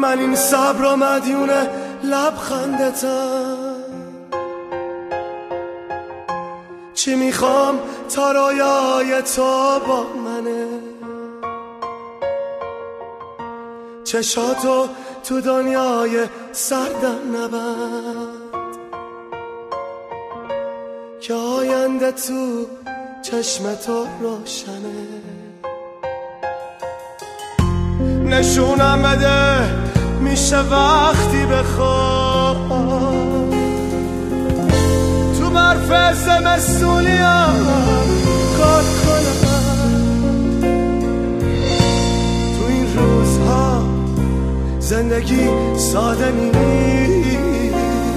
من این صبر و مدیون لبخندتم. چی میخوام تا رویای تو با منه، چشاتو تو دنیای سردم نبند که آینده تو چشم تو روشنه. نشونم بده میشه وقتی بخوام تو برف زمستونیم کار کنم. تو این روزها زندگی ساده نیست،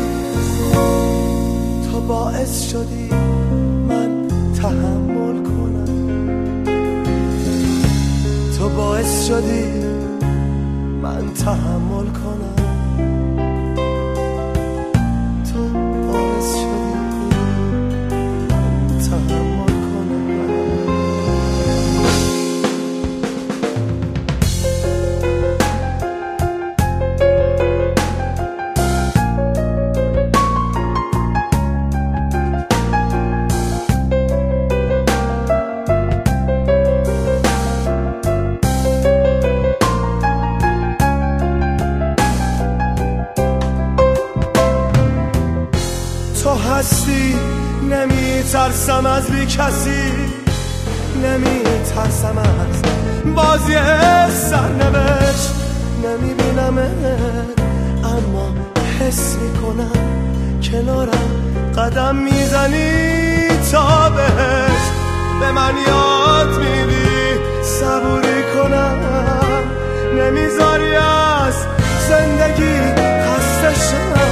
تو باعث شدی من تحمل کنم، تو باعث شدی من تحمل کنم، تو باعث شدی من تحمل کنم. تو هستی نمی ترسم از بی کسی، نمی ترسم از بازی سرنوشت. نمی بینمت اما حس میکنم کنارم قدم میزنی تا بهشت. به من یاد میدی صبوری کنم، نمیذاری از زندگی خسته شم.